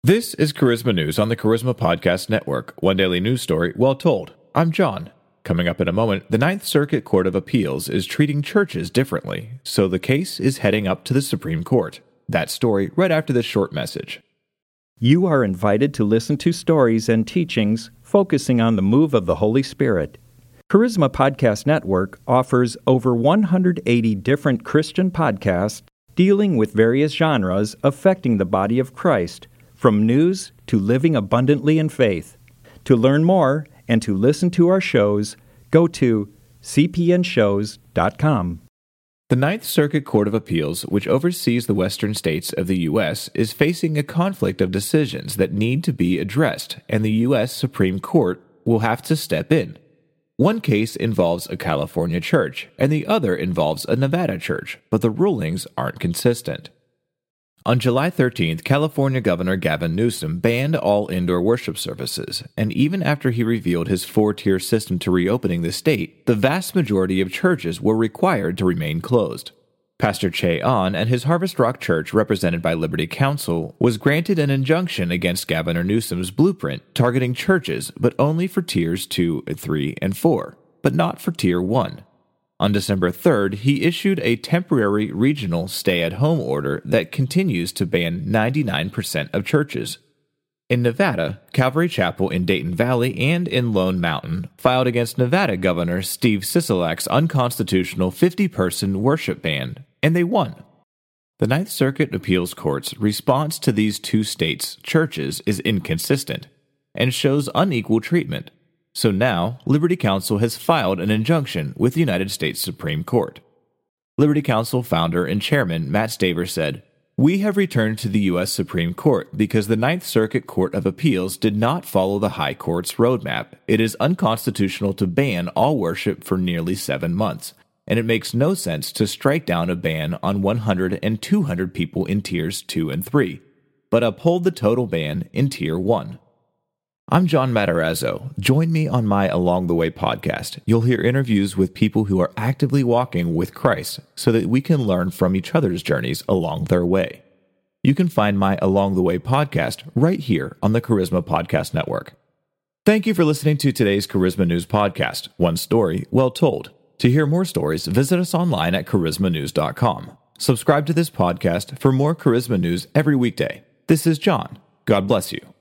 This is Charisma News on the Charisma Podcast Network, one daily news story well told. I'm John. Coming up in a moment, the Ninth Circuit Court of Appeals is treating churches differently, so the case is heading up to the Supreme Court. That story right after this short message. You are invited to listen to stories and teachings focusing on the move of the Holy Spirit. Charisma Podcast Network offers over 180 different Christian podcasts dealing with various genres affecting the body of Christ, from news to living abundantly in faith. To learn more and to listen to our shows, go to cpnshows.com. The Ninth Circuit Court of Appeals, which oversees the western states of the U.S., is facing a conflict of decisions that need to be addressed, and the U.S. Supreme Court will have to step in. One case involves a California church, and the other involves a Nevada church, but the rulings aren't consistent. On July 13th, California Governor Gavin Newsom banned all indoor worship services, and even after he revealed his four-tier system to reopening the state, the vast majority of churches were required to remain closed. Pastor Che Ahn and his Harvest Rock Church, represented by Liberty Counsel, was granted an injunction against Governor Newsom's blueprint targeting churches, but only for tiers 2, 3, and 4, but not for tier 1. On December 3rd, he issued a temporary regional stay-at-home order that continues to ban 99% of churches. In Nevada, Calvary Chapel in Dayton Valley and in Lone Mountain filed against Nevada Governor Steve Sisolak's unconstitutional 50-person worship ban, and they won. The Ninth Circuit Appeals Court's response to these two states' churches is inconsistent and shows unequal treatment. So now, Liberty Counsel has filed an injunction with the United States Supreme Court. Liberty Counsel founder and chairman Matt Staver said, "We have returned to the U.S. Supreme Court because the Ninth Circuit Court of Appeals did not follow the High Court's roadmap. It is unconstitutional to ban all worship for nearly 7 months, and it makes no sense to strike down a ban on 100 and 200 people in tiers 2 and 3, but uphold the total ban in tier 1. I'm John Matarazzo. Join me on my Along the Way podcast. You'll hear interviews with people who are actively walking with Christ so that we can learn from each other's journeys along their way. You can find my Along the Way podcast right here on the Charisma Podcast Network. Thank you for listening to today's Charisma News podcast, one story well told. To hear more stories, visit us online at charismanews.com. Subscribe to this podcast for more Charisma News every weekday. This is John. God bless you.